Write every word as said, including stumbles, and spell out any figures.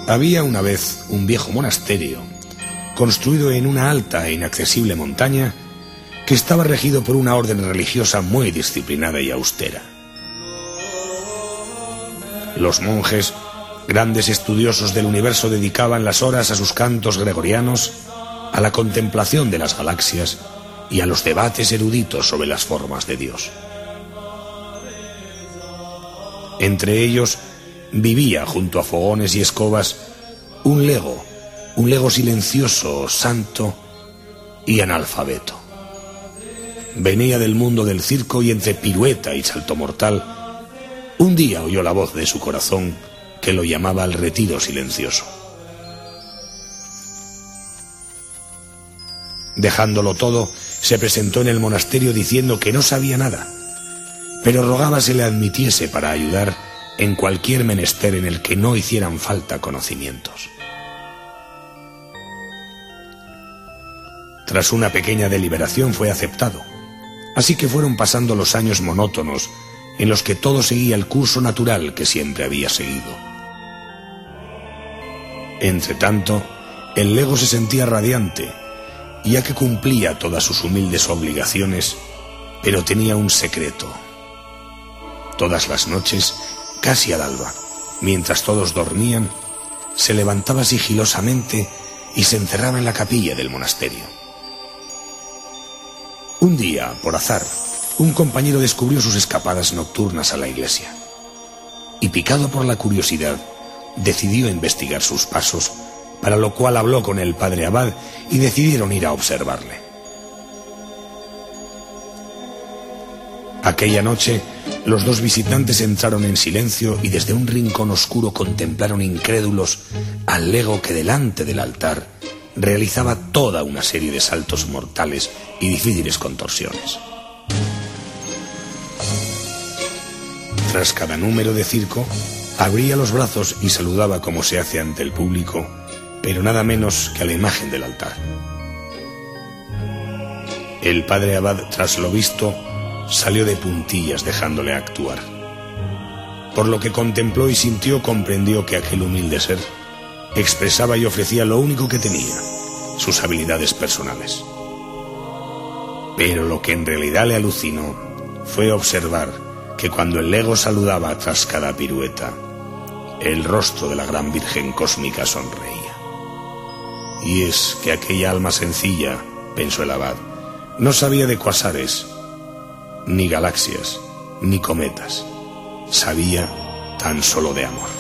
Había una vez un viejo monasterio, construido en una alta e inaccesible montaña, que estaba regido por una orden religiosa muy disciplinada y austera. Los monjes, grandes estudiosos del universo, dedicaban las horas a sus cantos gregorianos, a la contemplación de las galaxias y a los debates eruditos sobre las formas de Dios. Entre ellos vivía, junto a fogones y escobas, un lego, un lego silencioso, santo y analfabeto. Venía del mundo del circo y entre pirueta y salto mortal, un día oyó la voz de su corazón que lo llamaba al retiro silencioso. Dejándolo todo, se presentó en el monasterio diciendo que no sabía nada, pero rogaba se le admitiese para ayudar en cualquier menester en el que no hicieran falta conocimientos. Tras una pequeña deliberación fue aceptado, así que fueron pasando los años monótonos en los que todo seguía el curso natural que siempre había seguido. Entretanto, el lego se sentía radiante, ya que cumplía todas sus humildes obligaciones, pero tenía un secreto. Todas las noches, casi al alba, mientras todos dormían, se levantaba sigilosamente y se encerraba en la capilla del monasterio. Un día, por azar, un compañero descubrió sus escapadas nocturnas a la iglesia y, picado por la curiosidad, decidió investigar sus pasos, para lo cual habló con el padre abad y decidieron ir a observarle. Aquella noche, los dos visitantes entraron en silencio y desde un rincón oscuro contemplaron incrédulos al lego que delante del altar realizaba toda una serie de saltos mortales y difíciles contorsiones. Tras cada número de circo, abría los brazos y saludaba como se hace ante el público, pero nada menos que a la imagen del altar. El padre abad, tras lo visto, salió de puntillas dejándole actuar. Por lo que contempló y sintió, comprendió que aquel humilde ser expresaba y ofrecía lo único que tenía, sus habilidades personales. Pero lo que en realidad le alucinó fue observar que cuando el lego saludaba tras cada pirueta, el rostro de la gran Virgen cósmica sonreía. Y es que aquella alma sencilla, pensó el abad, no sabía de cuasares, ni galaxias, ni cometas, sabía tan solo de amor.